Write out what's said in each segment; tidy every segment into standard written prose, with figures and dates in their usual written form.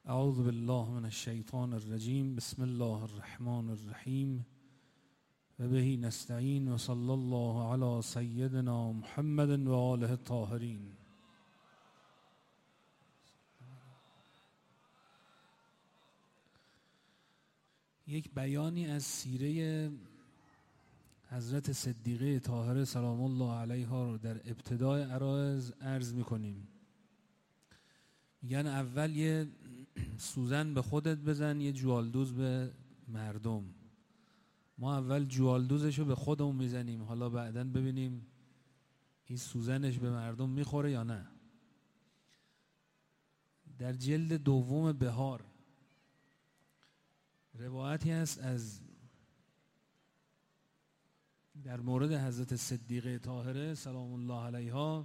اعوذ بالله من الشیطان الرجیم. بسم الله الرحمن الرحیم و به نستعین و صلی الله علی سیدنا محمد و آله الطاهرین. یک بیانی از سیره حضرت صدیقه طاهره سلام الله علیها رو در ابتدای عرض میکنیم. میگن اول یه سوزن به خودت بزن، یه جوالدوز به مردم. ما اول جوالدوزشو به خودمون میزنیم، حالا بعداً ببینیم این سوزنش به مردم میخوره یا نه. در جلد دوم بهار روایتی هست از در مورد حضرت صدیقه طاهره سلام الله علیها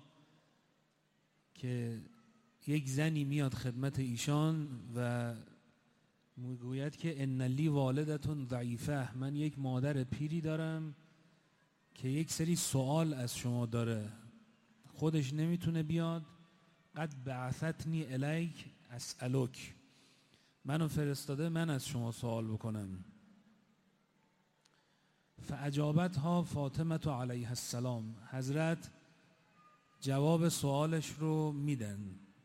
که یک زنی میاد خدمت ایشان و میگوید که ان لی والدتون ضعیفه، من یک مادر پیری دارم که یک سری سوال از شما داره، خودش نمیتونه بیاد. قد بعثتنی الیک اسالک، منو فرستاده من از شما سوال بکنم. فاجابتها فاطمه علیها السلام، حضرت جواب سوالش رو میدن.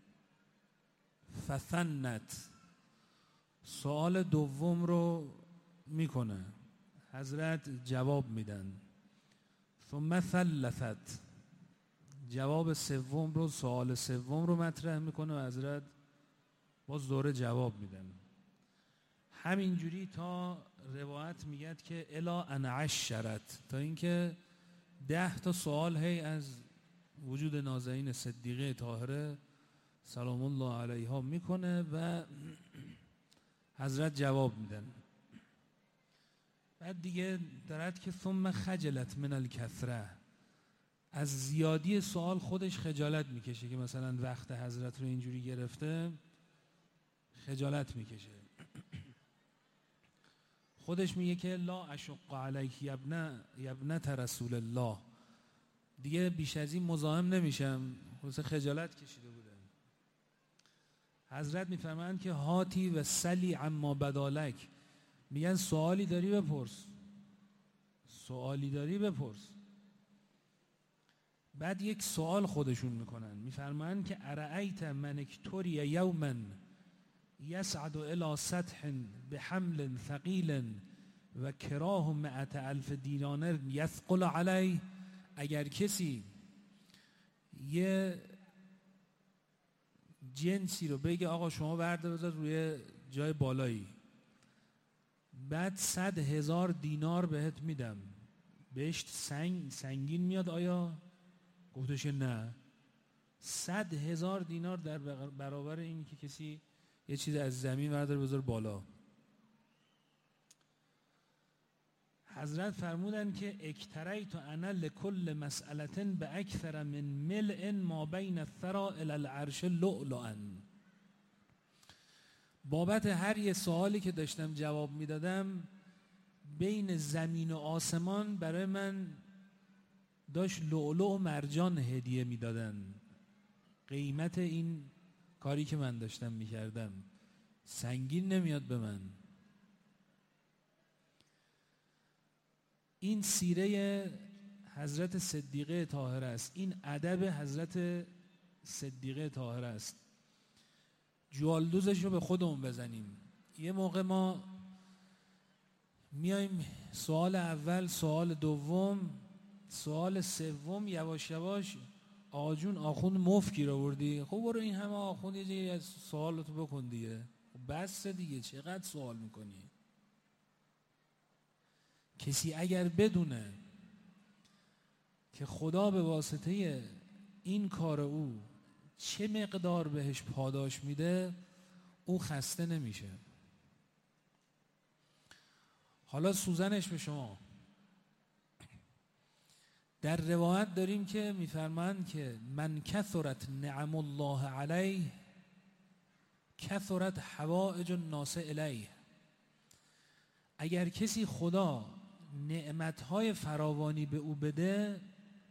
فثنت، سوال دوم رو میکنه، حضرت جواب میدن. ثم ثلثت، جواب سوم رو، سوال سوم رو مطرح میکنه و حضرت باز دوره جواب میدن. همینجوری تا روایت میگد که الا ان عشرت، تا اینکه 10 تا سوال هی از وجود نازنین صدیقه طاهره سلام الله علیها میکنه و حضرت جواب میدن. بعد دیگه دارد که ثم خجلت من الکثره، از زیادی سوال خودش خجالت میکشه که مثلا وقت حضرت رو اینجوری گرفته، خجالت میکشه. خودش میگه که لا اشق علیک یبنت رسول الله، دیگه بیش از این مزاحم نمیشم، خلاص خجالت کشیده بوده. حضرت میفرمایند که هاتی و سلی عما بدالک، میگن سوالی داری بپرس، سوالی داری بپرس. بعد یک سوال خودشون میکنن، میفرمایند که ارأیت من اکتوری یوما یسعد الى سطح بحمل ثقیل و کراه 100,000 دینار یثقل علی، اگر کسی یه جنسی رو بگه آقا شما برده بذار روی جای بالایی، بعد 100,000 دینار بهت میدم، بهش سنگین میاد آیا؟ گفتش نه. 100,000 دینار در برابر این که کسی یه چیز از زمین برداره بذار بالا. حضرت فرمودن که اکتریت انا لکل مسئلة باکثر من ملء ما بین الثری الی العرش لؤلؤا، بابت هر یه سوالی که داشتم جواب میدادم بین زمین و آسمان برای من داشت لؤلؤ و مرجان هدیه میدادن. قیمت این کاری که من داشتم میکردم سنگین نمیاد به من. این سیره حضرت صدیقه طاهره است، این ادب حضرت صدیقه طاهره است. جوالدوزش رو به خودمون بزنیم. یه موقع ما میایم سوال اول، سوال دوم، سوال سوم، یواش یواش آقا جون آخوند مفکی رو بردی، خب برو این همه آخوند یه جایی از سوالتو بکن دیگه، بس دیگه چقدر سوال میکنی. کسی اگر بدونه که خدا به واسطه این کار او چه مقدار بهش پاداش میده، او خسته نمیشه. حالا سوزنش به شما. در روایت داریم که میفرمایند که من کثرت نعم الله علیه کثرت حوائج الناس الیه، اگر کسی خدا نعمتهای فراوانی به او بده،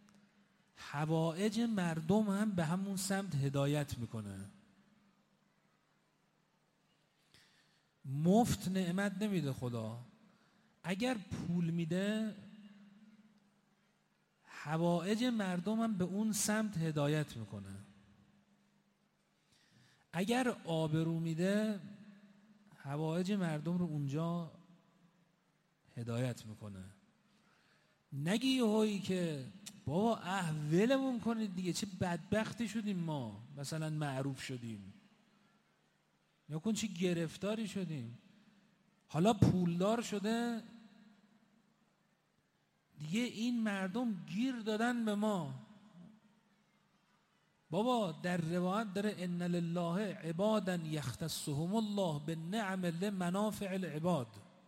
حوائج مردم هم به همون سمت هدایت میکنه. مفت نعمت نمیده خدا. اگر پول میده حوائج مردم هم به اون سمت هدایت میکنه. اگر آبرو میده حوائج مردم رو اونجا هدایت میکنه. نگی یهویی که بابا ولمون کنید دیگه، چه بدبختی شدیم ما، مثلا معروف شدیم، یا کن چه گرفتاری شدیم، حالا پولدار شده دیگه این مردم گیر دادن به ما. بابا در روایت داره ان لله عبادا یختصهم الله بالنعم لمنافع العباد.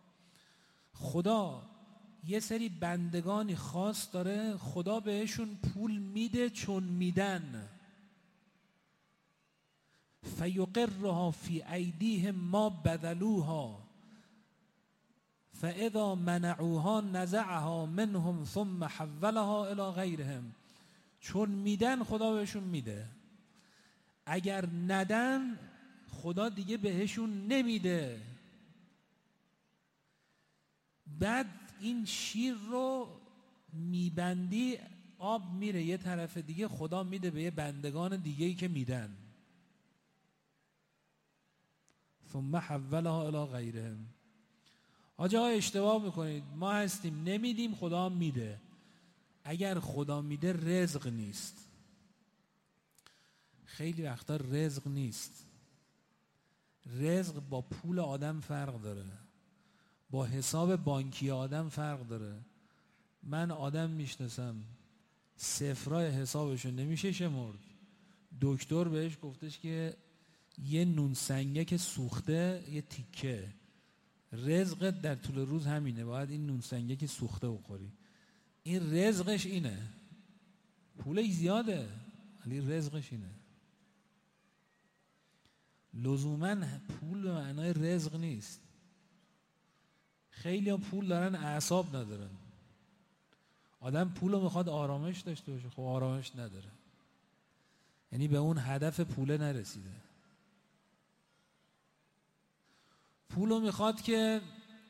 خدا یه سری بندگانی خاص داره، خدا بهشون پول میده چون میدن. فیقرها فی ایدیهم ما بذلوها فاذا منعوها نزعها منهم ثم حولها الی غیرهم. چون میدن خدا بهشون میده، اگر ندن خدا دیگه بهشون نمیده. بعد این شیر رو میبندی آب میره یه طرف دیگه، خدا میده به یه بندگان دیگه‌ای که میدن. ثم حولها الی غیرهم. حاجی ها اشتباه میکنید، ما هستیم نمیدیم خدا میده. اگر خدا میده رزق نیست. خیلی وقتا رزق نیست. رزق با پول آدم فرق داره، با حساب بانکی آدم فرق داره. من آدم میشناسم صفرای حسابشو نمیشه شمرد، دکتر بهش گفتش که یه نون سنگک سوخته یه تیکه، رزقت در طول روز همینه، باید این نون سنگک سوخته بخوری. این رزقش اینه، پولش زیاده ولی رزقش اینه. لزوما پول به معنای رزق نیست. خیلی ها پول دارن اعصاب ندارن. آدم پول رو میخواد آرامش داشته باشه، خب آرامش نداره، یعنی به اون هدف پوله نرسیده. پول رو میخواد که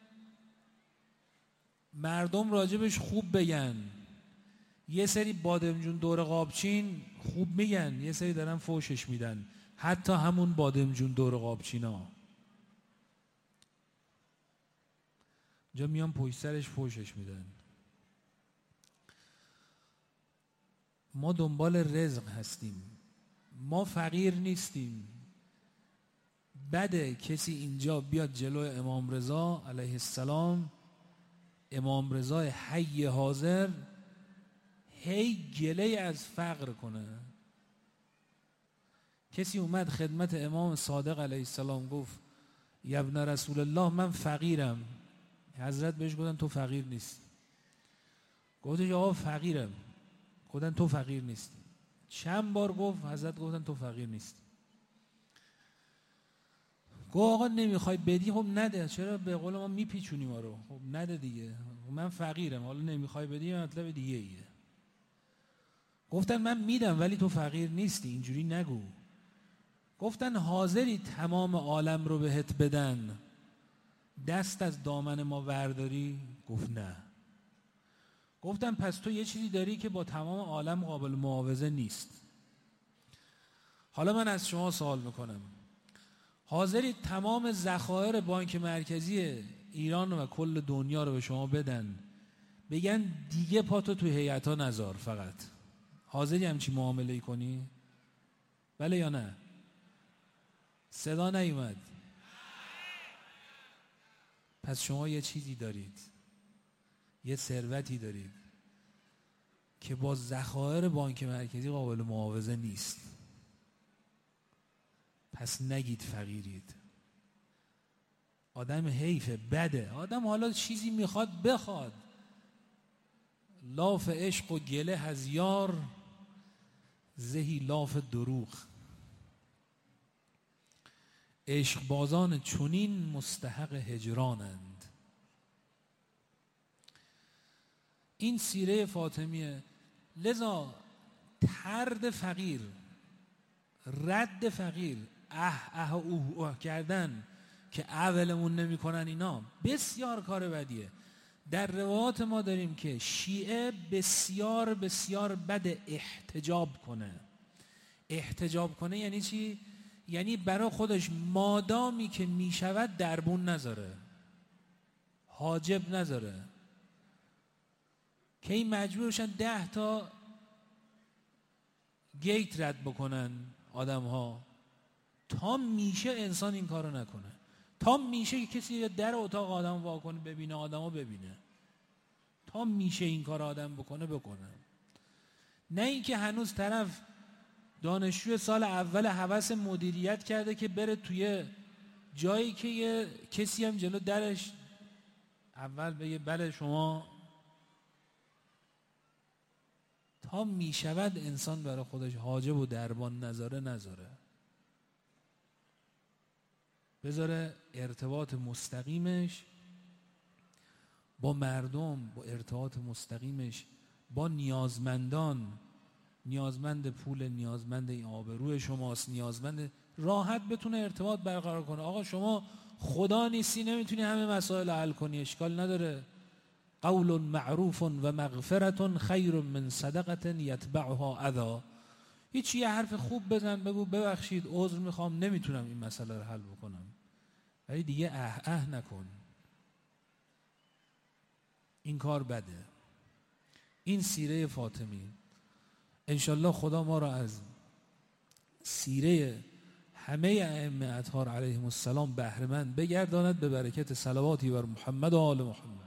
مردم راجبش خوب بگن. یه سری بادمجون دور قابچین خوب میگن، یه سری دارن فوشش میدن، حتی همون بادمجون دور قابچینا جا میان پشت سرش فوشش میدن. ما دنبال رزق هستیم، ما فقیر نیستیم. بده کسی اینجا بیاد جلو امام رضا علیه السلام، امام رضا حی حاضر، هی گله از فقر کنه. کسی اومد خدمت امام صادق علیه السلام گفت یا ابن رسول الله من فقیرم. حضرت بهش گفتن تو فقیر نیست. گفتش آقا فقیرم. گفتن تو فقیر نیست. چند بار گفت، حضرت گفتن تو فقیر نیست. گفت آقا نمیخوای بدی، خب نده، چرا به قول ما میپیچونی ما رو؟ خب نده دیگه، من فقیرم، حالا نمیخوای بدی مطلب دیگه ایه. گفتن من میدم ولی تو فقیر نیستی، اینجوری نگو. گفتن حاضری تمام عالم رو بهت بدن دست از دامن ما ورداری؟ گفت نه. گفتن پس تو یه چیزی داری که با تمام عالم قابل معاوضه نیست. حالا من از شما سوال میکنم، حاضری تمام ذخایر بانک مرکزی ایران و کل دنیا رو به شما بدن بگن دیگه پاتو تو هیئت‌ها نذار فقط؟ حاضری همچی معامله کنی؟ بله یا نه؟ صدا نیومد. پس شما یه چیزی دارید، یه ثروتی دارید که با ذخایر بانک مرکزی قابل معاوضه نیست. پس نگید فقیرید. آدم حیفه، بده. آدم حالا چیزی میخواد بخواد، لاف عشق و گله هزیار زهی لاف دروغ. عشق بازان چنین مستحق هجرانند. این سیره فاطمیه. لذا طرد فقیر، رد فقیر، اوه کردن، که اولمون نمیکنن اینا بسیار کار بدیه. در روایات ما داریم که شیعه بسیار بسیار بد احتجاب کنه. احتجاب کنه یعنی چی؟ یعنی برای خودش مادامی که میشود دربون نذاره، حاجب نذاره، که این مجبور بشن 10 تا گیت رد بکنن آدم ها تا میشه انسان این کارو نکنه، تا میشه کسی در اتاق آدم وا کنه ببینه آدمو ببینه، تا میشه این کار آدم بکنه. نه اینکه هنوز طرف دانشجو سال اول هوس مدیریت کرده که بره توی جایی که یه کسی هم جلو درش اول بگه بله شما، تا میشود انسان برای خودش حاجب و دربان نذاره، بذاره ارتباط مستقیمش با مردم، با ارتباط مستقیمش با نیازمندان، نیازمند پول، نیازمند این آبروی شماست، نیازمند راحت بتونه ارتباط برقرار کنه. آقا شما خدا نیستی، نمیتونی همه مسائل حل کنی، اشکال نداره. قول معروف و مغفرت خیر من صدقه یتبعها اذی. هیچ یه حرف خوب بزن، بگو ببخشید عذر میخوام نمیتونم این مسئله رو حل بکنم، ولی دیگه نکن. این کار بده. این سیره فاطمی. انشالله خدا ما را از سیره همه ائمه اطهار علیهم السلام بهره مند بگرداند به برکت صلواتی بر محمد و آل محمد.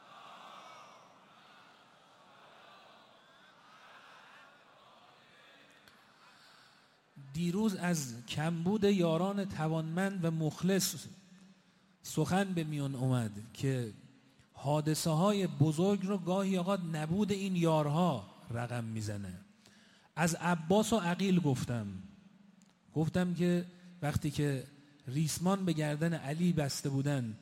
دیروز از کمبود یاران توانمند و مخلص سخن به میان اومد که حادثه های بزرگ رو گاهی اوقات نبود این یارها رقم میزنه. از عباس و عقیل گفتم که وقتی که ریسمان به گردن علی بسته بودن،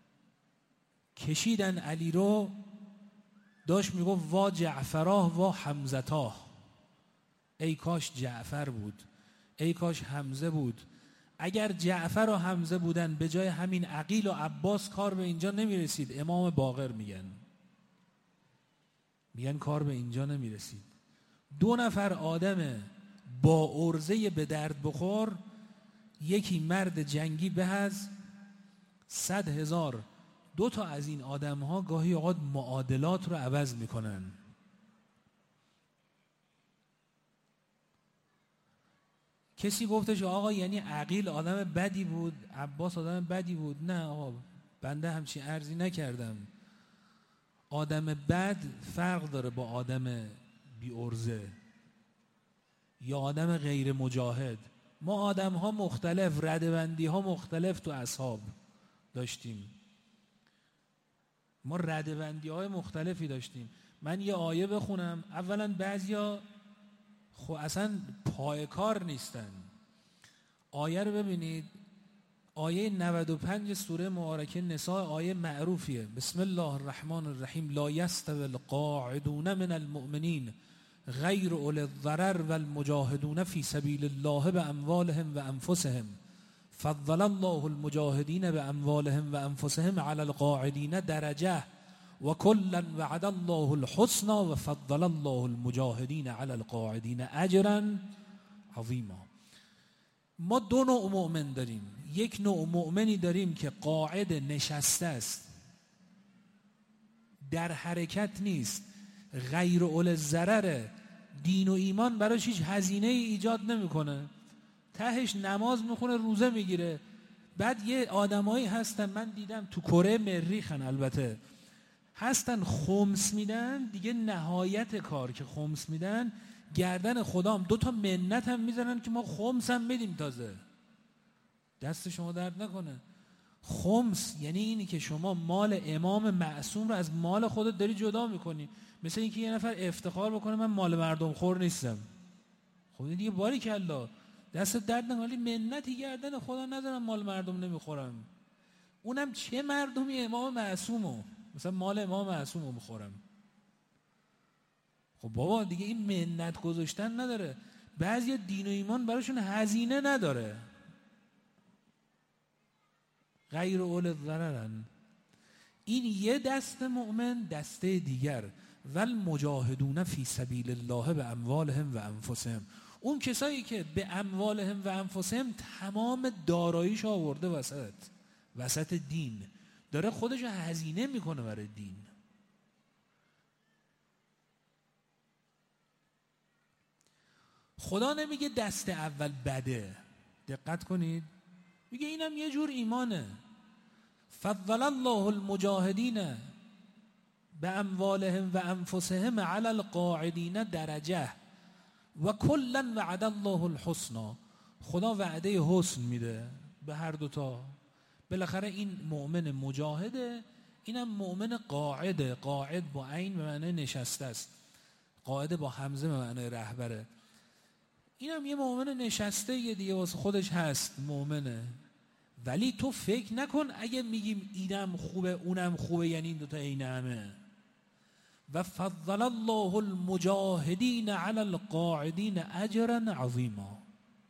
کشیدن علی رو، داشت میگفت وا جعفراه وا حمزتاه، ای کاش جعفر بود، ای کاش حمزه بود. اگر جعفر و حمزه بودن به جای همین عقیل و عباس کار به اینجا نمیرسید. امام باقر میگن کار به اینجا نمیرسید. 2 نفر آدم با عرضه به درد بخور، یکی مرد جنگی به از 100,000. 2 تا از این آدم ها گاهی اوقات معادلات رو عوض میکنن. کسی گفتش آقا یعنی عقیل آدم بدی بود، عباس آدم بدی بود؟ نه آقا، بنده همچین عرضی نکردم. آدم بد فرق داره با آدم بی عرضه یا آدم غیر مجاهد. ما آدم ها مختلف، ردبندی ها مختلف تو اصحاب داشتیم، ما ردبندی های مختلفی داشتیم. من یه آیه بخونم، اولا بعضیا خب اصلا پای کار نیستن. آیه رو ببینید، آیه 95 سوره مبارکه نساء، آیه معروفیه. بسم الله الرحمن الرحیم. لا یستوی القاعدون من المؤمنین غیر اولی الضرر والمجاهدون فی سبیل الله باموالهم و انفسهم فضل الله المجاهدین باموالهم و انفسهم علی القاعدین درجه و کلا وعد الله الحسنى و فضل الله المجاهدین علی القاعدین اجرا عظیما. ما 2 نوع مؤمن داریم. یک نوع مؤمنی داریم که قاعد نشسته است، در حرکت نیست، غیر اول ضرر، دین و ایمان براش هیچ هزینه ای ایجاد نمیکنه، تهش نماز میخونه، روزه میگیره. بعد یه آدمایی هستن، من دیدم تو کره مریخن، البته هستن، خمس میدن دیگه، نهایت کار که خمس میدن، گردن خدام 2 تا منت هم میزنن که ما خمس هم بدیم. تازه دست شما درد نکنه. خمس یعنی اینی که شما مال امام معصوم رو از مال خودت داری جدا میکنی. مثل اینکه یه نفر افتخار بکنه من مال مردم خور نیستم. خب دیگه باریکلا، دست درد نکنه، ولی منتی گردن خدا نذارم مال مردم نمیخورم. اونم چه مردمی؟ امام معصومو، مثلا مال امام معصومو میخورم. خب بابا دیگه این منت گذاشتن نداره. بعضی دین و ایمان براشون هزینه نداره. غیر اول ضررن. این یه دست مؤمن. دسته دیگر والمجاهدون فی سبیل الله به اموالهم و انفسهم، اون کسایی که به اموالهم و انفسهم تمام داراییش آورده وسط دین، داره خودش هزینه میکنه برای دین. خدا نمیگه دست اول بده، دقت کنید، میگه اینم یه جور ایمانه. فضل الله المجاهدین به اموالهم و انفسهم علی القاعدین درجه و کلا وعد الله الحسنى. خدا وعده حسن میده به هر دوتا. بالاخره این مؤمن مجاهده، اینم مؤمن قاعده. قاعد با عین به معنی نشسته است، قاعده با همزه به معنی رهبره. اینم یه مؤمن نشسته یه دیگه واسه خودش هست، مؤمنه. ولی تو فکر نکن اگه میگیم اینم خوبه اونم خوبه یعنی این دوتا عین همه. و فضل الله المجاهدین علی القاعدین اجرا عظیما.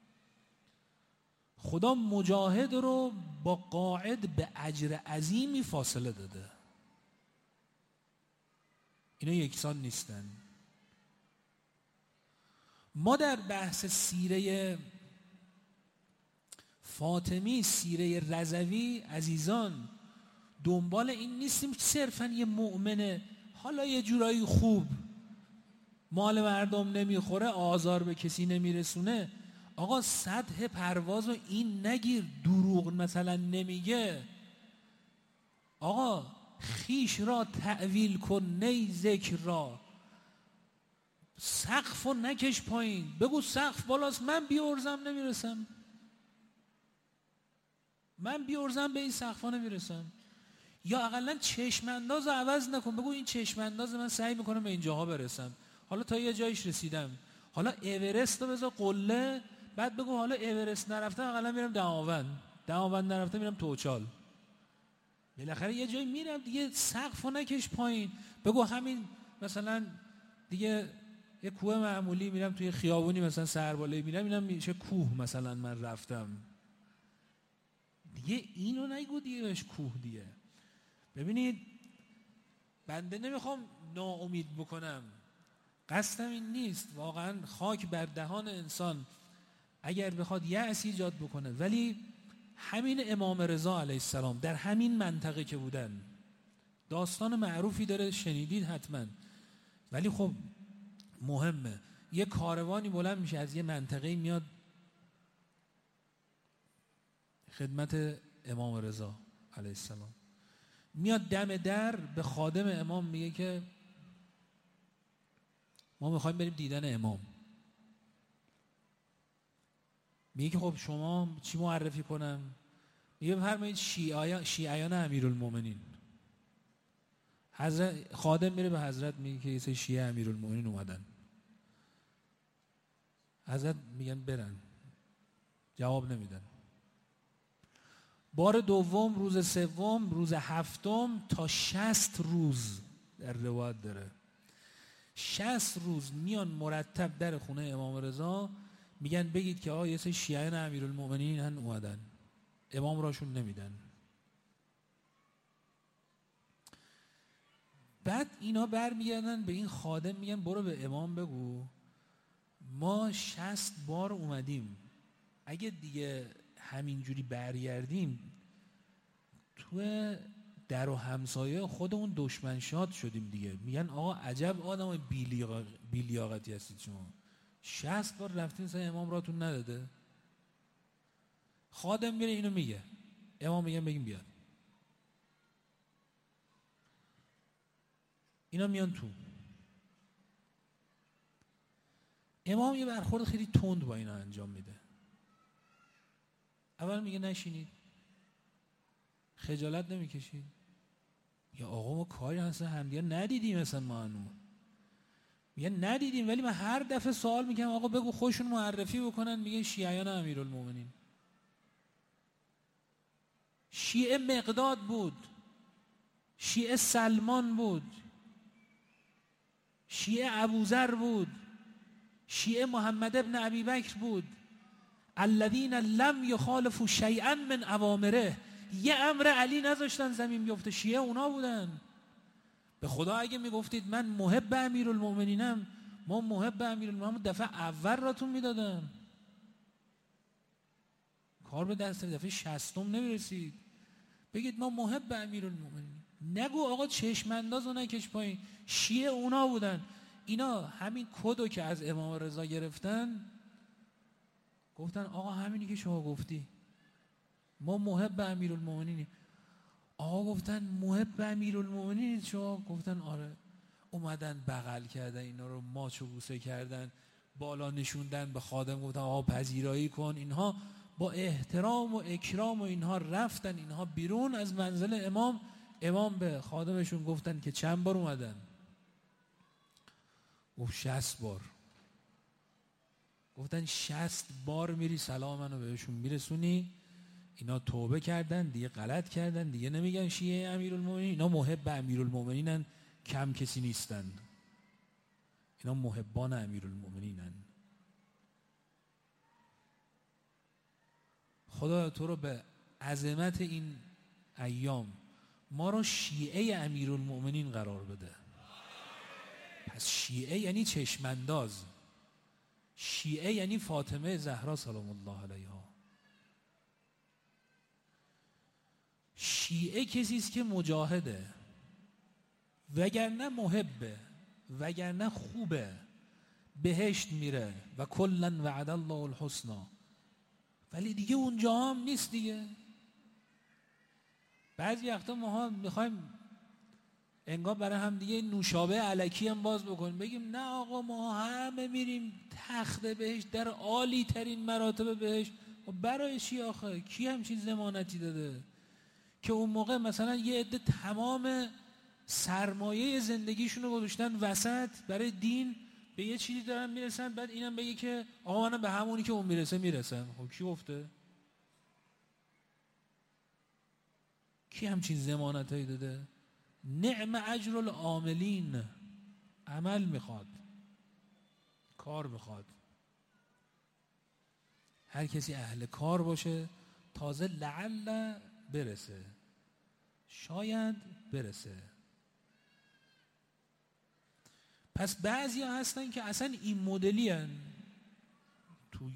خدا مجاهد رو با قاعد به اجر عظیمی فاصله داده. اینا یکسان نیستن. ما در بحث سیره فاطمی، سیره رضوی عزیزان، دنبال این نیستیم صرفا یه مؤمنه حالا یه جورایی خوب، مال مردم نمیخوره، آزار به کسی نمیرسونه. آقا سطح پرواز رو این نگیر، دروغ مثلا نمیگه. آقا خیش را تعویل کن نی ذکر را، سقف رو نکش پایین، بگو سقف بالاست، من بیارزم نمیرسم، من بیارزم به این سقف ها نمیرسم. یا اقلا چشم انداز رو عوض نکن، بگو این چشم انداز من سعی میکنم به اینجاها برسم، حالا تا یه جایش رسیدم، حالا اورست رو بذار قله، بعد بگو حالا اورست نرفتم اقلا میرم دماوند نرفتم میرم توچال. بالاخره یه جایی میرم دیگه، سقف رو نکش پایین. بگو همین مثلا دیگه یه کوه معمولی میرم توی خیابونی مثلا سربالایی میرم، اینم میشه کوه مثلا من رفتم دیگه. اینو نگو دیگه بهش کوه دیگه. ببینید بنده نمیخوام ناامید بکنم، قصدم این نیست، واقعا خاک بر دهان انسان اگر بخواد یأس ایجاد بکنه. ولی همین امام رضا علیه السلام در همین منطقه که بودن، داستان معروفی داره شنیدید حتما، ولی خب مهمه. یه کاروانی بلند میشه از یه منطقه میاد خدمت امام رضا علیه السلام، میاد دم در به خادم امام میگه که ما میخوایم بریم دیدن امام. میگه که خب شما چی معرفی کنم؟ میگه بفرمایید شیعیان امیرالمومنین. حضرت خادم میره به حضرت میگه که یه سری شیعه امیرالمومنین اومدن. حضرت میگن برن، جواب نمیدن. بار دوم، روز سوم، روز هفتم، تا 60 روز در روایت داره، 60 روز میان مرتب در خونه امام رضا، میگن بگید که آقا یه سری شیعیان امیرالمومنین هن اومدن، امام راشون نمیدن. بعد اینا برمیگردن به این خادم میگن برو به امام بگو ما 60 بار اومدیم، اگه دیگه همینجوری برگردیم تو در و همسایه خودمون دشمن شاد شدیم دیگه. میگن آقا عجب آدم بی‌لیاقتی هستید شما، 60 بار رفتین مثلا امام راتون نداده. خادم میره اینو میگه، امام میگن بگیم بیاد. اینا میان تو، امام یه برخورد خیلی تند با اینا انجام میده. اول میگه نشینید، خجالت نمیکشید؟ یا آقا ما کاری اصلا همدیگه ندیدیم مثلا ما هنو. میگه ندیدیم، ولی من هر دفعه سوال میکنم آقا بگو خودشون معرفی بکنن، میگه شیعیان امیرالمومنین. شیعه مقداد بود، شیعه سلمان بود، شیعه ابوذر بود، شیعه محمد ابن ابی بکر بود. الذین لم یخالفوا شیئا من اوامره، یه امر علی نذاشتن زمین بیفته، شیعه اونا بودن. به خدا اگه میگفتید من محب امیرالمومنینم، ما محب امیرالمومنین دفعه اول راتون میدادم، کار به دست دفعه 60 نمیرسید. بگید ما محب امیرالمومنین، نگو آقا چشم انداز و نکش پایین. شیعه اونا بودن. اینا همین کدو که از امام رضا گرفتن گفتن آقا همینی که شما گفتی، ما محب امیرالمومنینیم. آقا گفتن محب امیرالمومنین شما؟ گفتن آره. اومدن بغل کردن اینا رو، ماچ و بوسه کردن، بالا نشوندن به خادم، گفتن آقا پذیرایی کن. اینها با احترام و اکرام و اینها رفتن اینها بیرون از منزل امام. امام به خادمشون گفتن که چند بار اومدن؟ گفت 60 بار. گفتن 60 بار میری سلام منو بهشون میرسونی؟ اینا توبه کردن دیگه، غلط کردن دیگه، نمیگن شیعه امیرالمومنین، اینا محب امیرالمومنینن، کم کسی نیستن، اینا محبان امیرالمومنینن. خدا تو رو به عظمت این ایام ما رو شیعه امیرالمومنین قرار بده. پس شیعه یعنی چشمانداز، شیعه یعنی فاطمه زهرا سلام الله علیها. شیعه کسی است که مجاهده، وگرنه محبه، وگرنه خوبه، بهشت میره و کلا وعد الله الحسنا. ولی دیگه اونجا هم نیست دیگه. بعضی وقتا ما میخوایم انگار برای هم دیگه نوشابه الکی هم باز بکنیم، بگیم نه آقا ما همه میریم تخت بهشت، در عالی ترین مراتب بهشت. و برای چی آخه؟ کی همچین ضمانتی داده که اون موقع مثلا یه عده تمام سرمایه زندگیشون رو گذاشتن وسط برای دین، به یه چیزی دارن میرسن، بعد اینم بگه که آقا منم به همونی که اون میرسه میرسم. خب کی گفته؟ کی همچین ضمانتایی داده؟ نعم اجر العاملین. عمل میخواد، کار میخواد. هر کسی اهل کار باشه تازه لعل برسه، شاید برسه. پس بعضی ها هستن که اصلا این مدلی هن، تو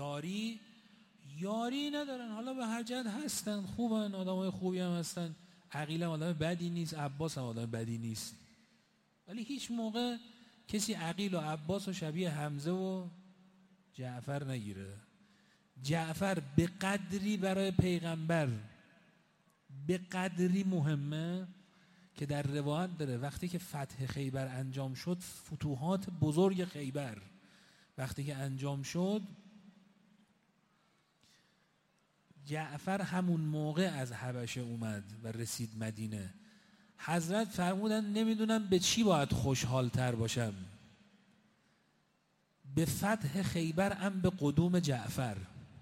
یاری ندارن. حالا به هر جهت هستن، خوبن، آدم های خوبی هم هستن، عقیل هم آدم بدی نیست، عباس هم آدم بدی نیست، ولی هیچ موقع کسی عقیل و عباس و شبیه حمزه و جعفر نگیره. جعفر به قدری برای پیغمبر به قدری مهمه که در روایت داره وقتی که فتح خیبر انجام شد، فتوحات بزرگ خیبر وقتی که انجام شد، جعفر همون موقع از حبشه اومد و رسید مدینه. حضرت فرمودن نمیدونم به چی باید خوشحال تر باشم، به فتح خیبر ام به قدوم جعفر.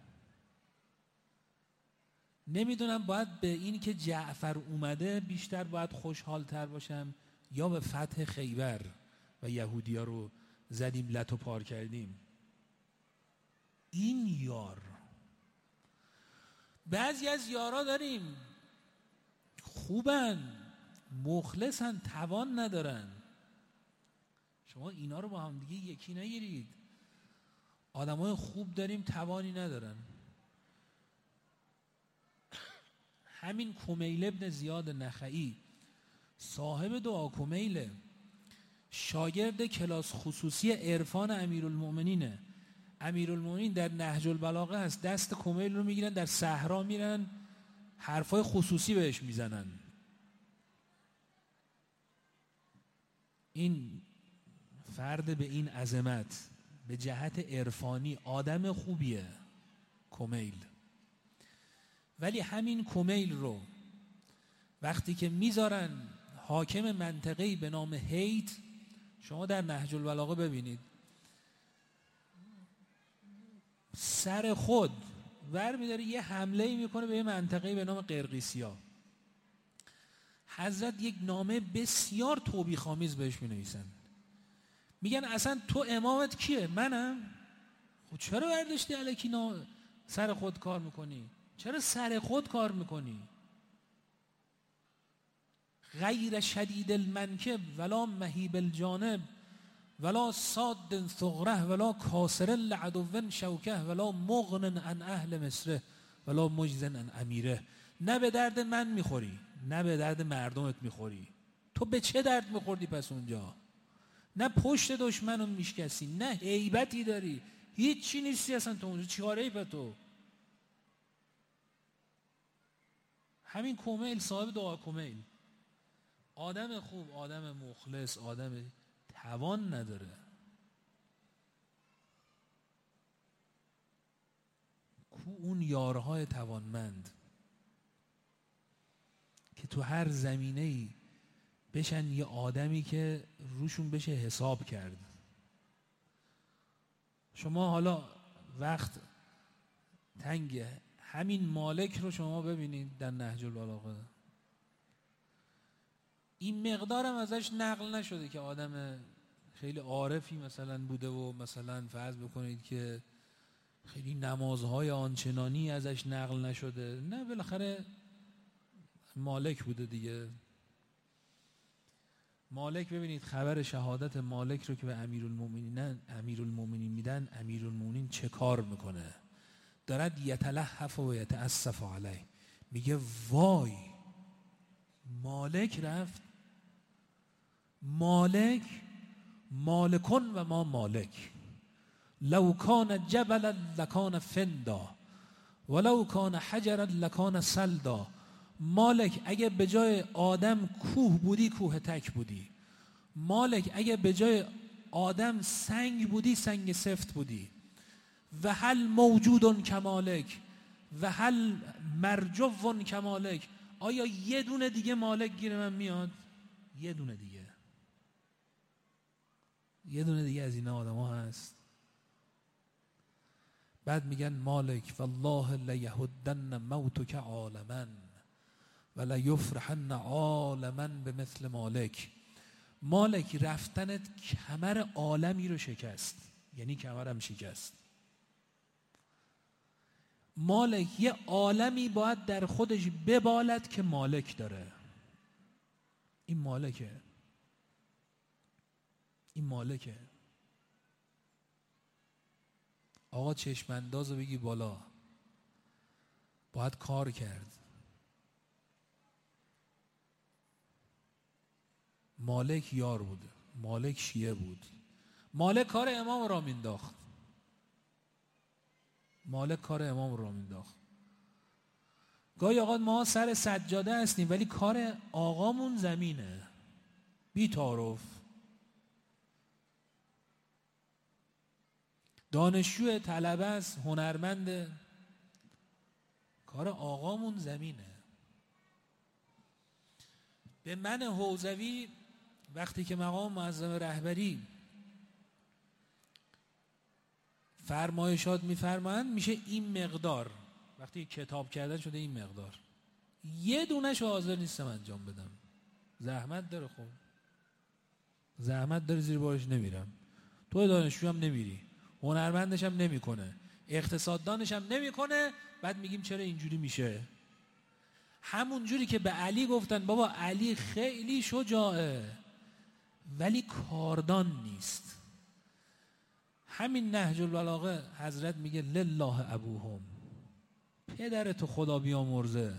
نمیدونم باید به این که جعفر اومده بیشتر باید خوشحال تر باشم یا به فتح خیبر و یهودی ها رو زدیم لتو پار کردیم. این یار، بعضی از یارا داریم خوبن، مخلصن، توان ندارن. شما اینا رو با هم دیگه یکی نگیرید. آدمای خوب داریم توانی ندارن. همین کمیل ابن زیاد نخعی صاحب دعا کمیله، شاگرد کلاس خصوصی عرفان امیرالمومنینه. امیرالمومنین در نهج البلاغه هست، دست کمیل رو میگیرن در صحرا میرن حرفای خصوصی بهش میزنن. این فرد به این عظمت به جهت عرفانی آدم خوبیه کمیل. ولی همین کمیل رو وقتی که میذارن حاکم منطقه‌ای به نام هیت، شما در نهج البلاغه ببینید، سر خود ور میداره یه حمله میکنه به یه منطقه‌ای به نام قرقیسیا. حضرت یک نامه بسیار توبیخ‌آمیز بهش مینویسن، میگن اصلا تو امامت کیه؟ منم. خب چرا برداشتی الکی سر خود کار میکنی؟ چرا سر خود کار میکنی؟ غیر شدید المنکب ولا مهیب الجانب ولا صاد ثغره ولا کاسر لعدو شوکه ولا مغن عن اهل مصره ولا مجزن عن امیره. نه به درد من میخوری نه به درد مردمت میخوری. تو به چه درد میخوردی پس اونجا؟ نه پشت دشمنو میشکستی، نه هیبتی داری، هیچی نیستی اصلا تو اونجا. چیکاره ای تو؟ همین کمیل صاحب دعا کمیل، آدم خوب، آدم مخلص، آدم توان نداره. کو اون یارهای توانمند که تو هر زمینه‌ای بشن یه آدمی که روشون بشه حساب کرد. شما حالا وقت تنگه، همین مالک رو شما ببینید در نهج البلاغه، این مقدارم ازش نقل نشده که آدم خیلی عارفی مثلا بوده و مثلا فرض بکنید که خیلی نمازهای آنچنانی ازش نقل نشده. نه، بالاخره مالک بوده دیگه. مالک ببینید خبر شهادت مالک رو که به امیرالمومنین میدن، امیرالمومنین چه کار میکنه؟ دارد یتلهف و یتاسف علیه، میگه وای مالک رفت. مالک مالکن و ما مالک، لو کان جبلا لکان فندا ولو کان حجرا لکان سلدا. مالک اگه به جای آدم کوه بودی کوه تک بودی. مالک اگه به جای آدم سنگ بودی سنگ سفت بودی. و هل موجودن کمالک و هل مرجون کمالک. آیا یه دونه دیگه مالک گیر من میاد؟ یه دونه دیگه، یه دونه دیگه از این آدم ها هست. بعد میگن مالک والله لیهدن موتک عالما و لیفرحن عالما به مثل مالک. مالک رفتنت کمر عالمی رو شکست، یعنی کمرم شکست. مالک یه عالمی باید در خودش ببالد که مالک داره. این مالکه، این مالکه. آقا چشم انداز رو بگی بالا، باید کار کرد. مالک یار بود، مالک شیعه بود. مالک کار امام را مینداخت، مالک کار امام را مینداخت. گاهی اوقات ما سر سجاده هستیم ولی کار آقامون زمینه، بی تعارف. دانشجو، طلبه است، هنرمنده، کار آقامون زمینه. به من حوزوی وقتی که مقام معظم رهبری فرمایشات میفرمایند میشه این مقدار، وقتی کتاب کردن شده این مقدار، یه دونه‌شو حاضر نیستم انجام بدم. زحمت داره، خب زحمت داره، زیر بارش نمیرم. تو دانشجو هم نمیری، هنرمندش هم نمیکنه، اقتصاددانش هم نمیکنه. بعد میگیم چرا اینجوری میشه؟ همون جوری که به علی گفتن بابا علی خیلی شجاعه ولی کاردان نیست. همین نهج البلاغه حضرت میگه لله ابوهم، پدرتو خدا بیامرزه.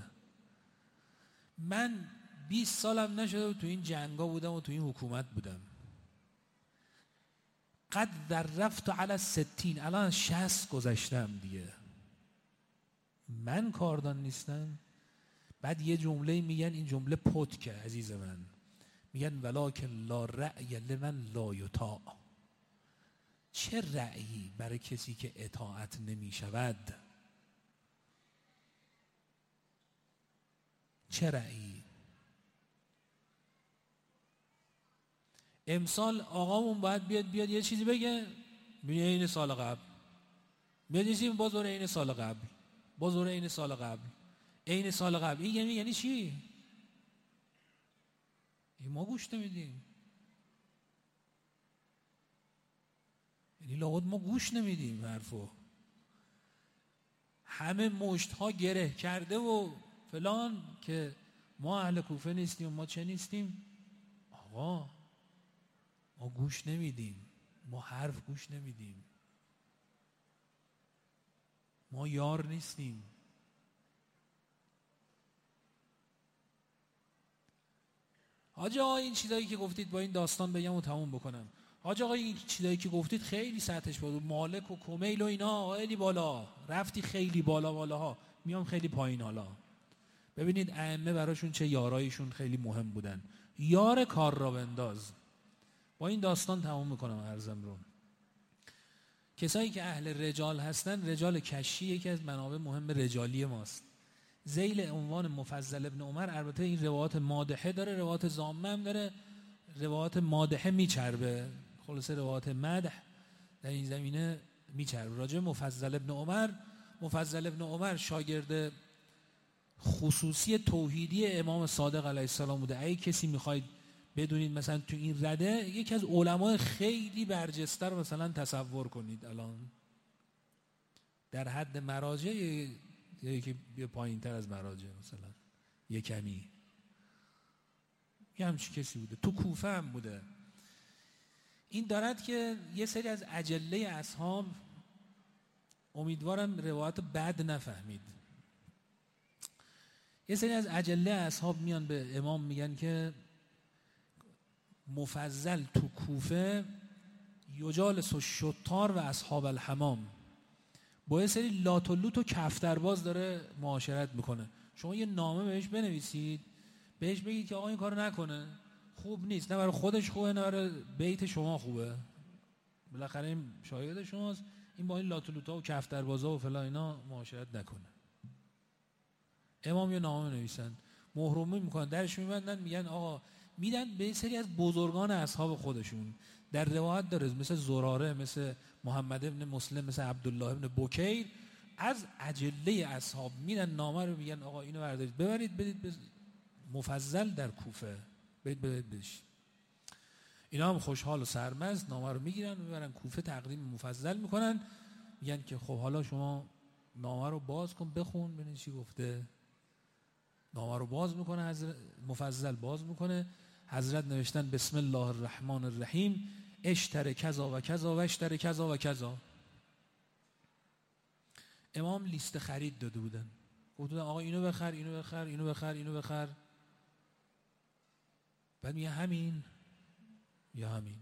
من 20 سالم نشده و تو این جنگا بودم و تو این حکومت بودم. قد در رفت علی 60، الان 60 گذشتم دیگه. من کاردان نیستم؟ بعد یه جمله میگن، این جمله پتکه عزیز من، میگن ولکن لا رأی لمن لا یطاع. چه رأیی برای کسی که اطاعت نمی شود؟ چه رأیی؟ امسال آقامون باید بیاد یه چیزی بگه، میگه این سال قبل، میاد یه چیزی بازور این سال قبل، بازور این سال قبل، این سال قبل. این یعنی چی؟ ما گوش نمیدیم، یعنی لابد ما گوش نمیدیم حرفو. همه مشت ها گره کرده و فلان که ما اهل کوفه نیستیم. ما چه نیستیم؟ آقا ما گوش نمیدیم، ما حرف گوش نمیدیم، ما یار نیستیم. حاج آقا این چیزایی که گفتید با این داستان بگم و تموم بکنم. حاج آقا این چیزایی که گفتید خیلی سطحش بود، مالک و کمیل و اینا خیلی بالا رفتی، خیلی بالاها میام خیلی پایین. حالا ببینید ائمه براشون چه یارایشون خیلی مهم بودن. یار کار را بنداز. با این داستان تموم میکنم عرضم رو. کسایی که اهل رجال هستن، رجال کشی یکی از منابع مهم رجالی ماست. ذیل عنوان مفضل ابن عمر، البته این روایات مادحه داره، روایات ضامه هم داره. روایات مادحه میچربه، خلاصه روایات مدح در این زمینه میچربه. راجع مفضل ابن عمر، مفضل ابن عمر شاگرد خصوصی توحیدی امام صادق علیه السلام بوده. اگه کسی میخواید بدونید مثلا تو این رده یکی از علمای خیلی برجسته رو مثلا تصور کنید، الان در حد مراجع یکی پایین تر از مراجع، مثلا یه کمی یه همچی کسی بوده، تو کوفه هم بوده. این دارد که یه سری از اجله اصحاب، امیدوارم روایت بد نفهمید، یه سری از اجله اصحاب میان به امام میگن که مفضل تو کوفه یجالس الشطار و اصحاب الحمام، با یه سری لات و لوت و کفترباز داره معاشرت میکنه. شما یه نامه بهش بنویسید، بهش بگید که آقا این کارو نکنه، خوب نیست، نه برای خودش خوبه نه برای بیت شما خوبه، بالاخره این شاگرد شماست، این با این لات و لوتا و کفتربازا و فلان اینا معاشرت نکنه. امام یه نامه نویسن، محرومی میکنن، درش میبندن، میگن آقا، میدن به یه سری از بزرگان اصحاب خودشون. در روایت داره مثل زراره، مثل محمد ابن مسلم، مثل عبدالله ابن بکیر، از اجله اصحاب میدن نامه رو، میگن آقا اینو بردارید ببرید بدید به مفضل در کوفه، بدید بهش. اینا هم خوشحال و سرمست نامه رو میگیرن و میبرن کوفه، تقدیم مفضل میکنن، میگن که خب حالا شما نامه رو باز کن بخون ببین چی گفته. نامه رو باز میکنه، حضرت مفضل باز میکنه، حضرت نوشتن بسم الله الرحمن الرحیم، اشتر کذا و کذا و اشتر کذا و کذا. امام لیست خرید داده بودن، گفتن آقا اینو بخر، اینو بخر، اینو بخر، اینو بخر. بعد میگه همین یا همین.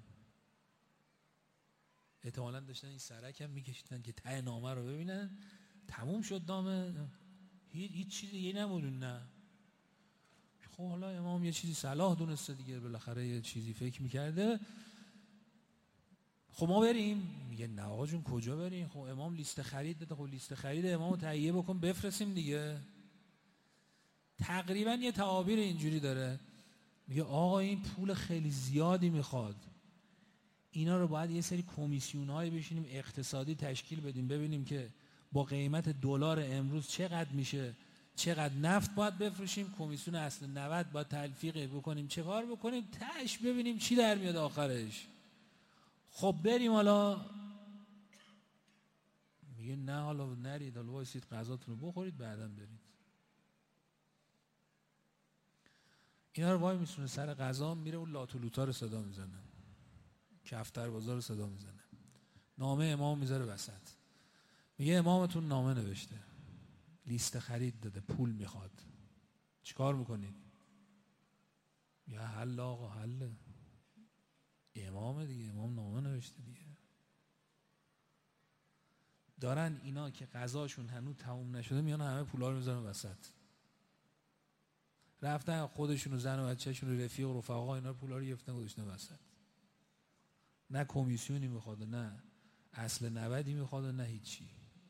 احتمالاً داشتن این سرک هم میکشیدن که ته نامه رو ببینن. تموم شد نامه، هیچ چیزی یه نمودون. نه خب حالا امام یه چیزی صلاح دونسته دیگه، بالاخره یه چیزی فکر میکرده. خب ما بریم؟ میگه نه آقا جون کجا بریم؟ خب امام لیست خرید داده، خب لیست خرید امامو تهیه بکن بفرستیم دیگه. تقریبا یه تعابیر اینجوری داره، میگه آقا این پول خیلی زیادی میخواد، اینا رو باید یه سری کمیسیون‌های بشینیم اقتصادی تشکیل بدیم، ببینیم که با قیمت دلار امروز چقدر میشه، چقدر نفت باید بفروشیم، کمیسیون اصل 90 باید تلفیق بکنیم، چه کار بکنیم، تاش ببینیم چی در میاد آخرش. خب بریم حالا. میگه نه حالا نرید، حالا وایسید غذاتون رو بخورید بعداً برید. اینا رو وای میسونه سر غذا، میره اون لات و لوتا رو صدا میزنه، کفتر بازار رو صدا میزنه، نامه امام میذاره وسط، میگه امامتون نامه نوشته، لیست خرید داده، پول میخواد، چیکار میکنید؟ یا حل آقا حل، امام دیگه، امام نامه نوشته دیگه. دارن اینا که غذاشون هنوز تموم نشده میان همه پولا رو میذارن وسط، رفتن خودشون و زن و بچه‌شون و رفیق و رفقا اینا پولا رو گرفتن گذاشتن وسط. نه کمیسیونی میخواد، نه اصل 90 میخواد، نه هیچی.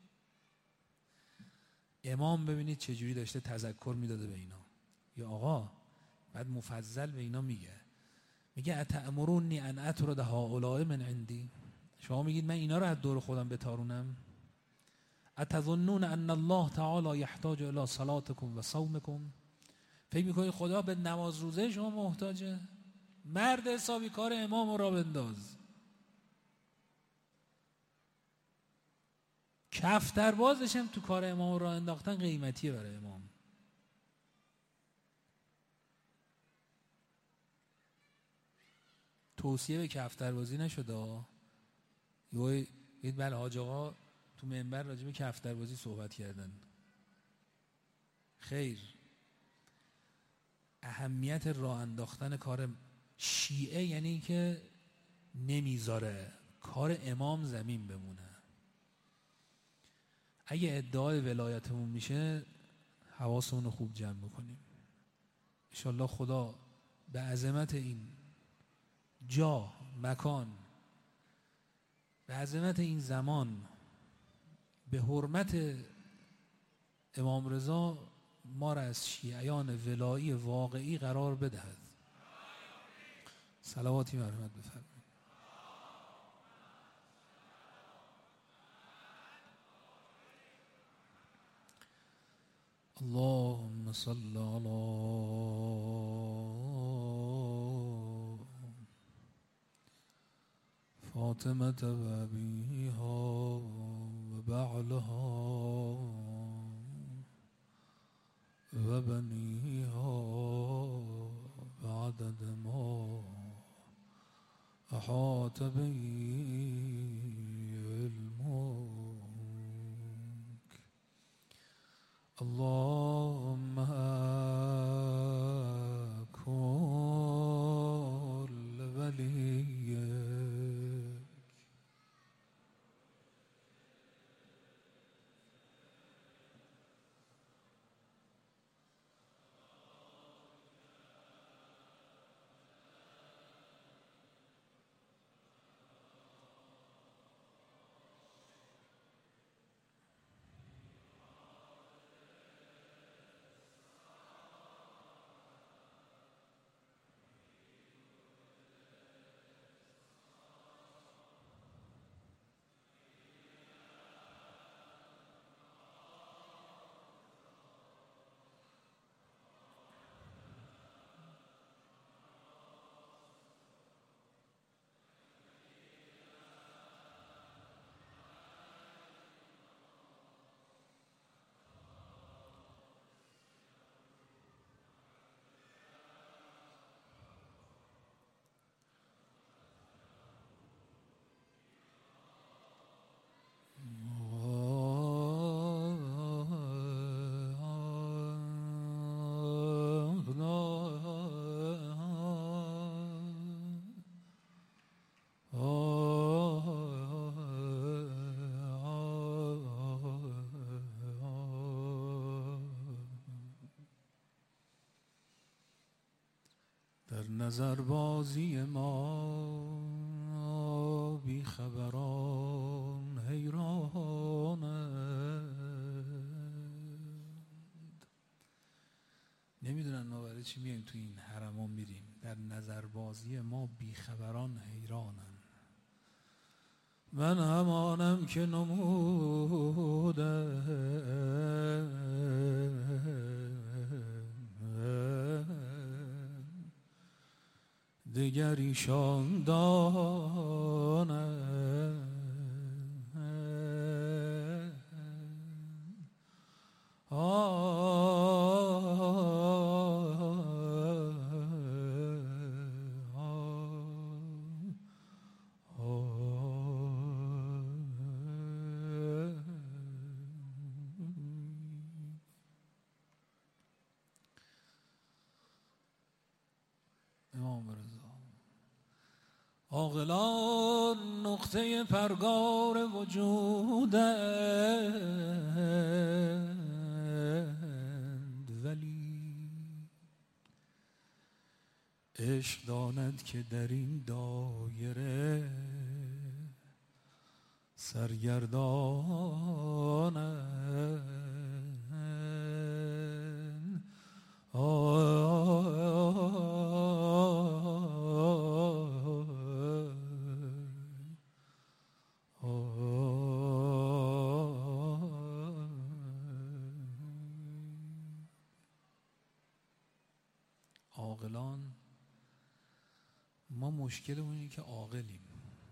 امام ببینید چجوری داشته تذکر میداده به اینا. یا آقا بعد مفضل به اینا میگه اتأمرونی ان اطرد هؤلاء من عندی، شما میگید من اینا رو از دور خودم بتارونم؟ اتظنون ان الله تعالی یحتاج الی صلاتکم و صومکم، فکر میکنید خدا به نماز روزه شما محتاجه؟ مرد حسابی کار امام را بنداز. کفتربازش هم تو کار امام را انداختن قیمتیه برای امام. توصیه به کفتربازی نشده. یه بله حاج آقا تو منبر راجع به کفتربازی صحبت کردن. خیر، اهمیت راه انداختن کار شیعه یعنی که نمیذاره کار امام زمین بمونه. اگه ادعای ولایتمون میشه حواسمون رو خوب جمع بکنیم. انشالله خدا به عظمت این جا، مکان، به عظمت این زمان، به حرمت امام رضا ما را از شیعیان ولایی واقعی قرار بدهد. صلواتی مرحمت بفرمایید. اللهم صل على فاطمة و أبيها و بعلها و بنيها بعدد ما أحاط به علمك. اللهم كل وليك در نظر بازی ما بی خبران حیرانند. نمیدونن ما برای چی میایم تو این حرما میریم. در نظر بازی ما بی خبران حیرانند. من همانم که دیگر ایشان دانند. امام رضا عاقلان نقطه پرگار وجودند، ولی عشق داند که در این دایره سرگردانند. عاقلان، ما مشکلمون اینه که عاقلیم.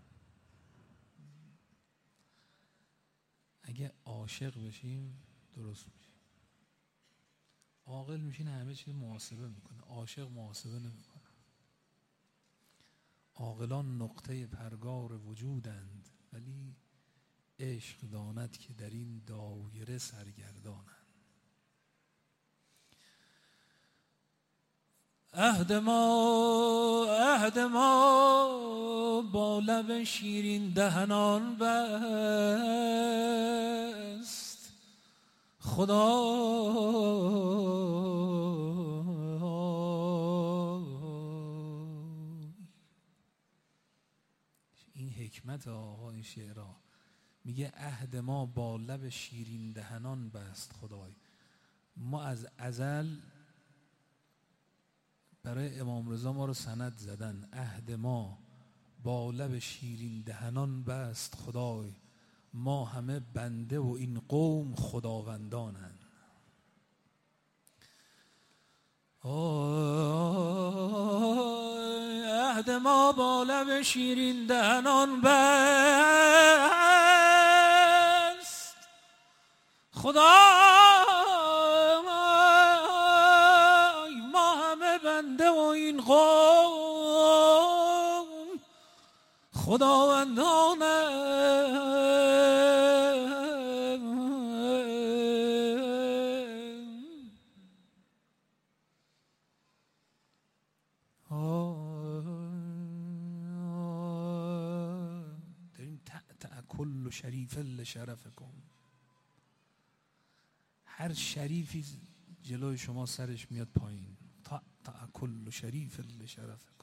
اگه عاشق بشیم درست میشه. عاقل میشین همه چیز محاسبه میکنه، عاشق محاسبه نمیکنه. عاقلان نقطه پرگار وجودند، ولی عشق داند که در این دایره سرگردانند. عهد ما با لب شیرین دهنان بست خدا. این حکمت آقای شعرا، میگه عهد ما با لب شیرین دهنان بست خدای. ما از ازل برای امام رضا ما رو سند زدن. عهد ما با لب شیرین دهنان بست خدای، ما همه بنده و این قوم خداوندانند. عهد ما با لب شیرین دهنان بست خدای، ما همه بنده و این قوم خداوندانند. کل شریف لشرفکم، هر شریفی جلوی شما سرش میاد پایین. کل شریف لشرفکم.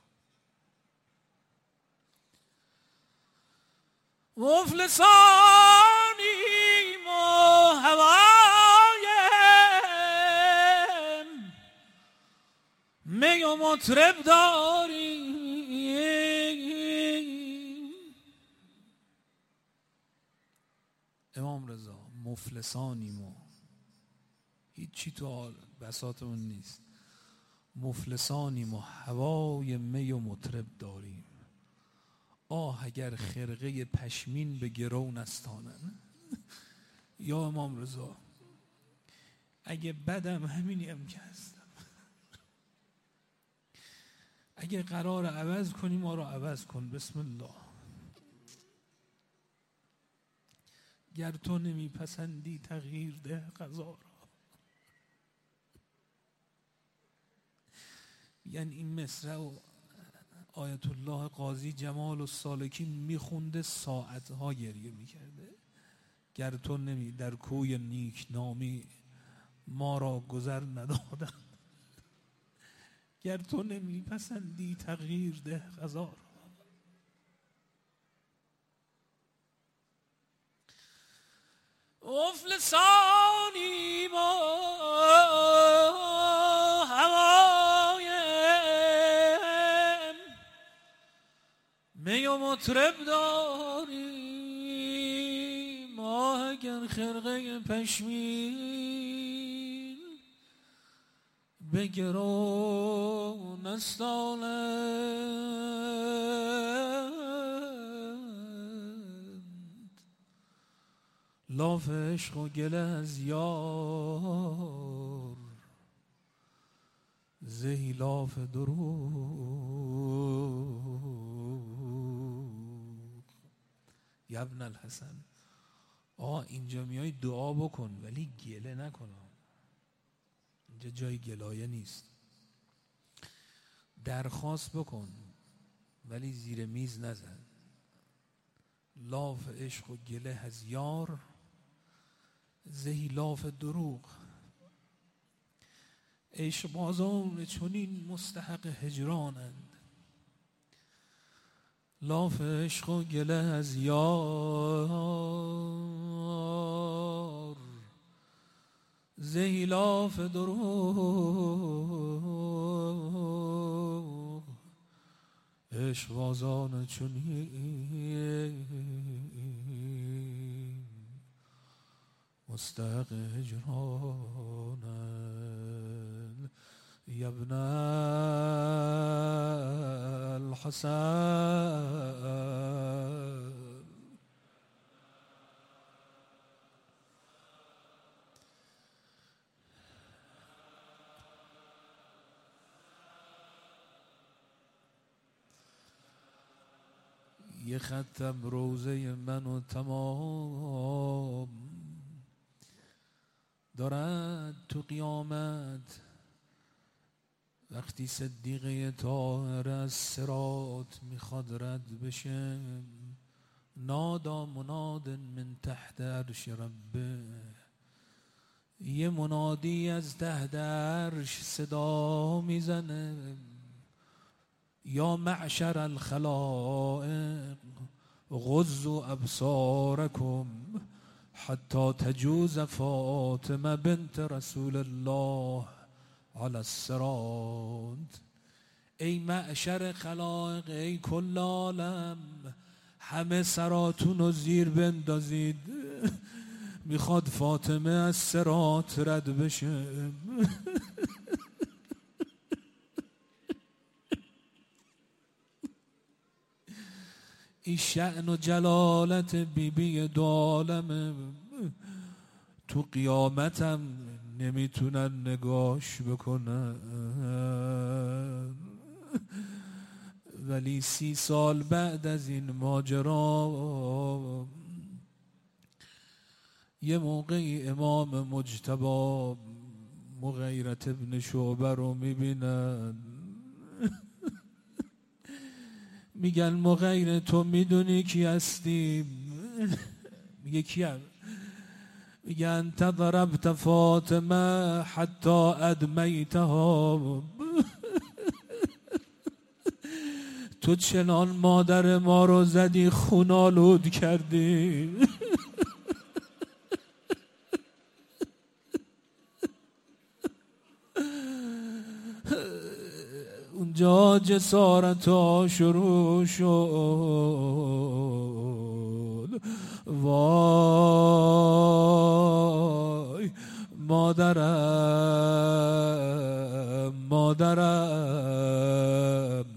مفلسانیم و هوایم، می و مطرب داریم. امام رضا مفلسانیم و هیچی تو بساطمون نیست، مفلسانیم و هوای می و مطرب داریم. آه اگر خرقه پشمین به گرو نستانن. یا امام رضا اگه بدم همینیم که هستم، اگه قرار عوض کنی ما رو عوض کن، بسم الله. گر تو نمیپسندی تغییر ده قضا را. یعنی این مصرع و آیت الله قاضی جمال السالکین میخونده ساعتها گریه میکرده. گر تو نمی در کوی نیک نامی ما را گذر ندادن، گر تو نمیپسندی تغییر ده قضا را. مفلسانیم و هوایم، می و مطرب داریم. ما اگر خرقه پشمین به گرو نستانند، لاف عشق و گله از یار، زهی لاف دروغ. یبن الحسن، اینجا میای دعا بکن ولی گله نکن. اینجا جای گلایه نیست. درخواست بکن ولی زیر میز نزن. لاف عشق و گله از یار، زهی لاف دروغ. عشق بازان چنین مستحق هجرانند، لاف عشق و گله از یار، زهی لاف دروغ. عشق بازان چنین مستحق هجرانند. یبن الحسن، یه خطم روزه منو تمام دارد تو قیامت. وقتی صدیقه طاهر از صراط میخواد رد بشه، نادا مناد من تحت عرش ربه، یه منادی از تحت عرش صدا میزنه، یا معشر الخلائق غضوا ابصارکم حتی تجوز فاطمه بنت رسول الله علی الصراط. ای معشر خلائق، ای کل عالم، همه سراتون رو زیر بندازید، میخواد فاطمه از صراط رد بشه. این شأن و جلالت بیبی دو عالمه، تو قیامتم نمیتونن نگاش بکنن. ولی 30 سال بعد از این ماجرا، یه موقعی امام مجتبی مغیرة ابن شعبه رو میبینن، میگن مغیره تو میدونی کی هستی؟ میگه کیم؟ میگه انت ضربت فاطمه حتی ادمیتها، تو چنان مادر ما رو زدی خونالود کردی. اونجا جسارت ها شروع شد. وای مادرم مادرم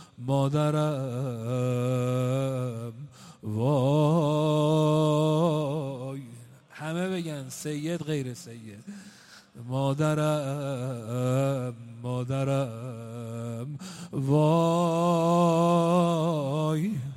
مادرم، وای همه بگن سید غیر سید، مادرم مادرم، وای